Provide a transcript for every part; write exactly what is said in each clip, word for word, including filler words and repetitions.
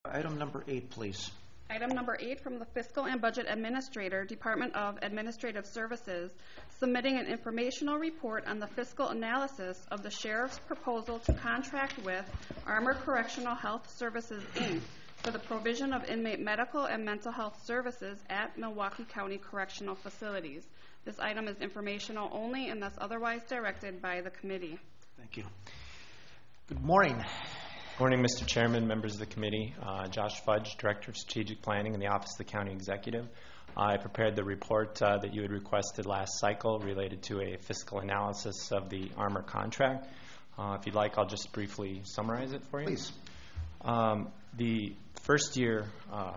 Item number eight, please. Item number eight from the Fiscal and Budget Administrator, Department of Administrative Services, submitting an informational report on the fiscal analysis of the Sheriff's proposal to contract with Armor Correctional Health Services, Incorporated for the provision of inmate medical and mental health services at Milwaukee County Correctional Facilities. This item is informational only and thus otherwise directed by the committee. Thank you. Good morning. Good morning, Mister Chairman, members of the committee. Uh, Josh Fudge, Director of Strategic Planning in the Office of the County Executive. Uh, I prepared the report uh, that you had requested last cycle related to a fiscal analysis of the Armor contract. Uh, if you'd like, I'll just briefly summarize it for you. Please. Um, the first year uh,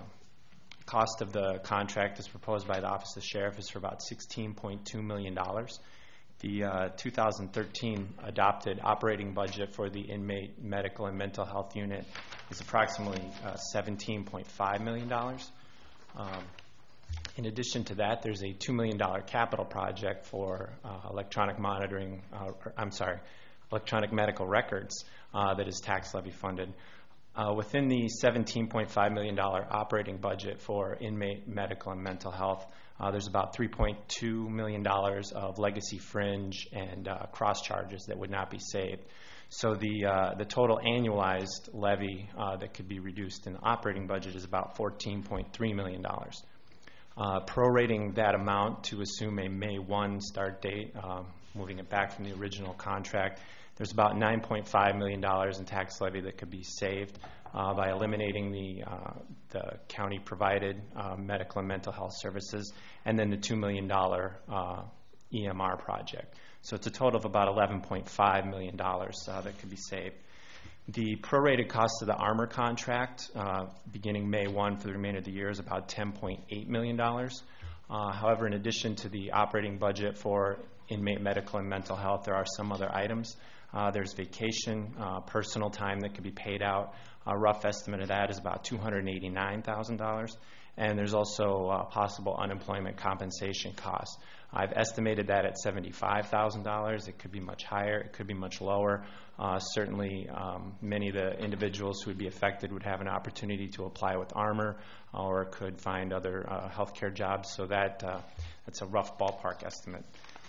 cost of the contract as proposed by the Office of the Sheriff is for about sixteen point two million dollars. The uh, two thousand thirteen adopted operating budget for the inmate medical and mental health unit is approximately uh, seventeen point five million dollars. Um, in addition to that, there's a two million dollars capital project for uh, electronic monitoring, uh, or, I'm sorry, electronic medical records uh, that is tax levy funded. Uh, within the seventeen point five million dollars operating budget for inmate medical and mental health, uh, there's about three point two million dollars of legacy fringe and uh, cross charges that would not be saved. So the uh, the total annualized levy uh, that could be reduced in the operating budget is about fourteen point three million dollars. Uh, prorating that amount to assume a May first start date, um, moving it back from the original contract, there's about nine point five million dollars in tax levy that could be saved uh, by eliminating the, uh, the county-provided uh, medical and mental health services, and then the two million dollars uh, E M R project. So it's a total of about eleven point five million dollars uh, that could be saved. The prorated cost of the Armor contract, uh, beginning May first for the remainder of the year, is about ten point eight million dollars. Uh, however, in addition to the operating budget for inmate medical and mental health, there are some other items. Uh, there's vacation, uh, personal time that could be paid out. A rough estimate of that is about two hundred eighty-nine thousand dollars. And there's also uh, possible unemployment compensation costs. I've estimated that at seventy-five thousand dollars. It could be much higher. It could be much lower. Uh, certainly, um, many of the individuals who would be affected would have an opportunity to apply with Armor or could find other uh, health care jobs. So that uh, that's a rough ballpark estimate.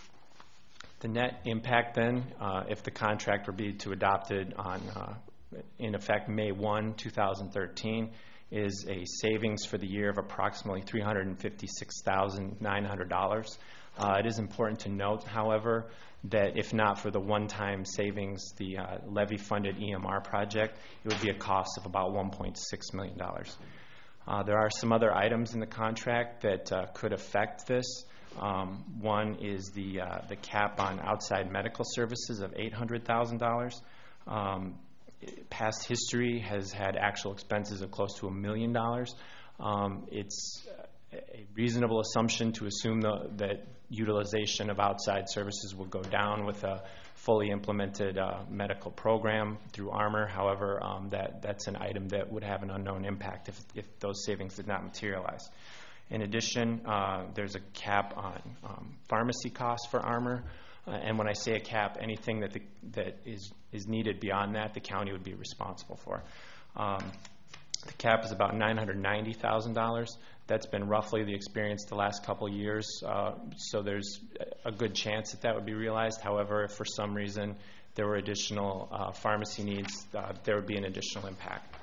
The net impact then, uh, if the contract were be to adopted on, uh, in effect, May first, two thousand thirteen, is a savings for the year of approximately three hundred fifty-six thousand nine hundred dollars. Uh, it is important to note, however, that if not for the one-time savings, the uh, levy-funded E M R project, it would be a cost of about one point six million dollars. Uh, there are some other items in the contract that uh, could affect this. Um, one is the uh, the cap on outside medical services of eight hundred thousand dollars. Um, past history has had actual expenses of close to a million dollars. Um, it's a reasonable assumption to assume the, that utilization of outside services will go down with a fully implemented uh, medical program through Armor. However, um, that, that's an item that would have an unknown impact if, if those savings did not materialize. In addition, uh, there's a cap on um, pharmacy costs for Armor. Uh, and when I say a cap, anything that, the, that is, is needed beyond that, the county would be responsible for. Um, the cap is about nine hundred ninety thousand dollars. That's been roughly the experience the last couple of years, uh, so there's a good chance that that would be realized. However, if for some reason there were additional uh, pharmacy needs, uh, there would be an additional impact.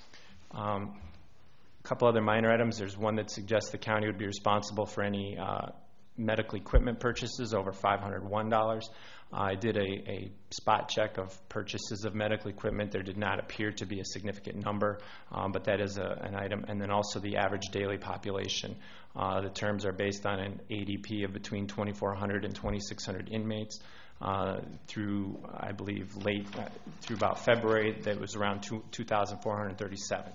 Um, a couple other minor items. There's one that suggests the county would be responsible for any uh, medical equipment purchases over five hundred one dollars. Uh, I did a, a spot check of purchases of medical equipment. There did not appear to be a significant number, um, but that is a, an item. And then also the average daily population. Uh, the terms are based on an A D P of between twenty-four hundred and twenty-six hundred inmates. Uh, through, I believe, late, uh, through about February, that was around two thousand four hundred thirty-seven.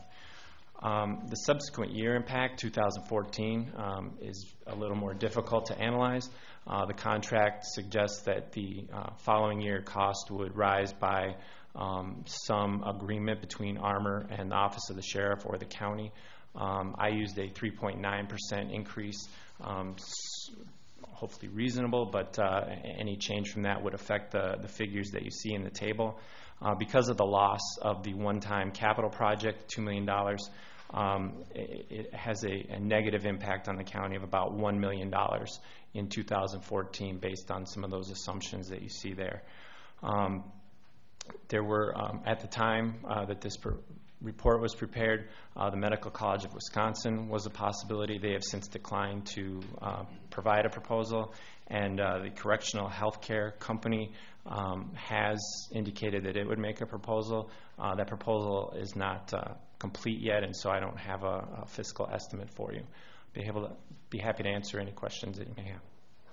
Um, the subsequent year impact, two thousand fourteen, um, is a little more difficult to analyze. Uh, the contract suggests that the uh, following year cost would rise by um, some agreement between Armor and the Office of the Sheriff or the county. Um, I used a three point nine percent increase. Um, hopefully reasonable, but uh, any change from that would affect the, the figures that you see in the table. Uh, because of the loss of the one-time capital project, two million dollars, um, it, it has a, a negative impact on the county of about one million dollars in two thousand fourteen based on some of those assumptions that you see there. Um, there were, um, at the time uh, that this per- report was prepared, uh, the Medical College of Wisconsin was a possibility. They have since declined to uh, provide a proposal, and uh, the Correctional Healthcare Company um, has indicated that it would make a proposal. Uh, that proposal is not uh, complete yet, and so I don't have a, a fiscal estimate for you. Be able to be happy to answer any questions that you may have.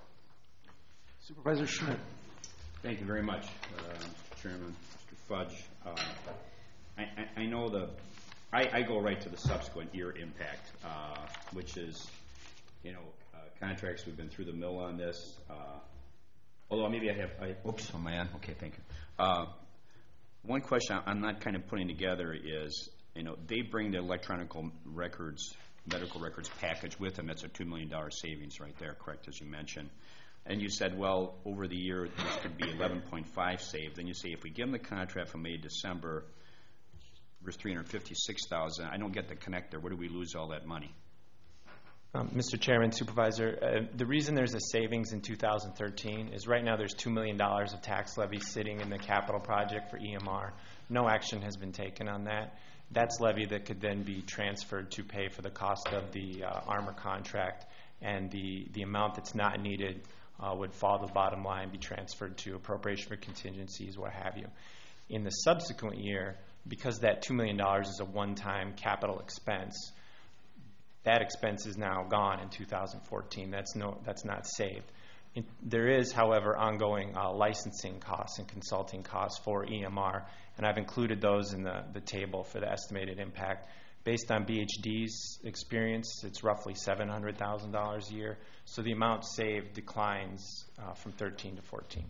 Supervisor Schmidt. Thank you very much, uh, Chairman, Mister Fudge. Uh, I, I, I know the, I, I go right to the subsequent year impact, uh, which is, you know, uh, contracts, we've been through the mill on this. Uh, although maybe I have, I, oops, am I on? Okay, thank you. Uh, one question I'm not kind of putting together is, you know, they bring the electronic records, medical records package with them. That's a two million dollars savings right there, correct, as you mentioned. And you said, well, over the year, this could be eleven point five saved. Then you say, if we give them the contract from May to December, there's three hundred fifty-six thousand. I don't get the connector. Where do we lose all that money? Um, Mister Chairman, Supervisor, uh, the reason there's a savings in two thousand thirteen is right now there's two million dollars of tax levy sitting in the capital project for E M R. No action has been taken on that. That's levy that could then be transferred to pay for the cost of the uh, armor contract, and the, the amount that's not needed uh, would fall to the bottom line, be transferred to appropriation for contingencies, what have you. In the subsequent year, because that two million dollars is a one-time capital expense, that expense is now gone in two thousand fourteen. That's no, that's not saved. It, there is, however, ongoing uh, licensing costs and consulting costs for E M R, and I've included those in the, the table for the estimated impact. Based on B H D's experience, it's roughly seven hundred thousand dollars a year, so the amount saved declines uh, from thirteen to fourteen.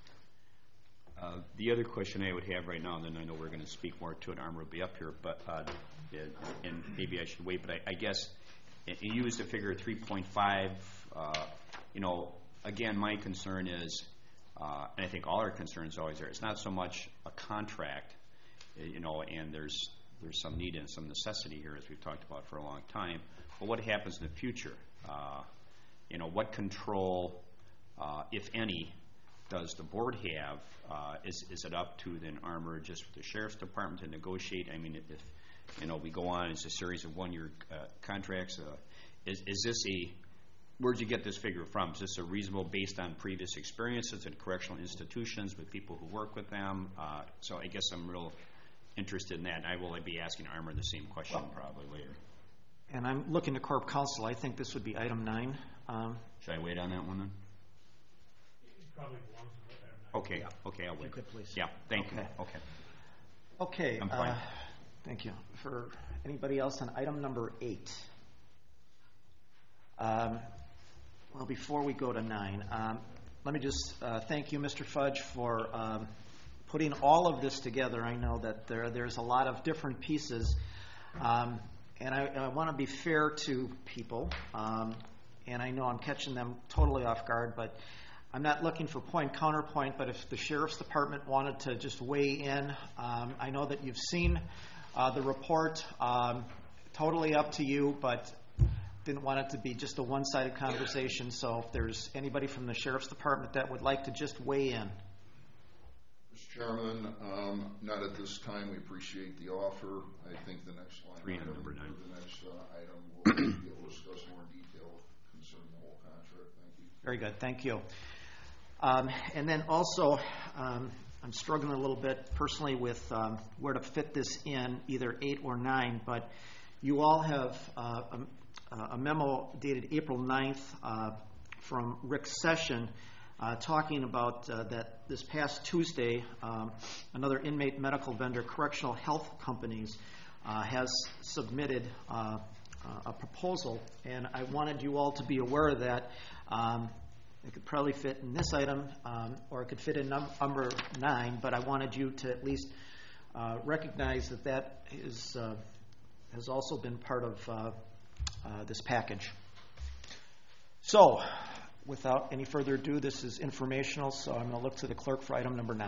Uh, the other question I would have right now, and then I know we're going to speak more to it, Armor will be up here, but uh, it, and maybe I should wait, but I, I guess you used the figure three point five. Uh, you know, again, my concern is, uh, and I think all our concerns are always there, it's not so much a contract, you know, and there's there's some need and some necessity here, as we've talked about for a long time, but what happens in the future? Uh, you know, what control, uh, if any, does the board have? Uh, is, is it up to then Armor, just the Sheriff's Department to negotiate? I mean, if, you know, we go on, it's a series of one-year uh, contracts. Uh, is, is this a, where'd you get this figure from? Is this a reasonable based on previous experiences at correctional institutions with people who work with them? Uh, so I guess I'm real interested in that. And I will be asking Armor the same question well, probably later. And I'm looking to Corp Counsel. I think this would be item nine. Um, Should I wait on that one then? Probably belongs to that. Okay, yeah. okay, I'll wait. If you could, please. Yeah, thank okay. you. Okay. Okay. I'm fine. Uh, thank you. For anybody else on item number eight? Um, well, before we go to nine, um, let me just uh, thank you, Mister Fudge, for um, putting all of this together. I know that there there's a lot of different pieces, um, and I, I want to be fair to people, um, and I know I'm catching them totally off guard, but I'm not looking for point counterpoint, but if the Sheriff's Department wanted to just weigh in, um, I know that you've seen uh, the report, um, totally up to you, but didn't want it to be just a one-sided conversation, so if there's anybody from the Sheriff's Department that would like to just weigh in. Mister Chairman, um, not at this time. We appreciate the offer. I think the next line Three item, number nine. the next uh, item, we'll be able to discuss more in detail concerning the whole contract. Thank you. Very good. Thank you. Um, and then also, um, I'm struggling a little bit personally with um, where to fit this in, either eight or nine, but you all have uh, a, a memo dated April ninth uh, from Rick Session uh, talking about uh, that this past Tuesday, um, another inmate medical vendor, Correctional Health Companies, uh, has submitted uh, a proposal, and I wanted you all to be aware of that. Um, It could probably fit in this item, um, or it could fit in num- number nine, but I wanted you to at least uh, recognize that that is, uh, has also been part of uh, uh, this package. So, without any further ado, this is informational, so I'm going to look to the clerk for item number nine.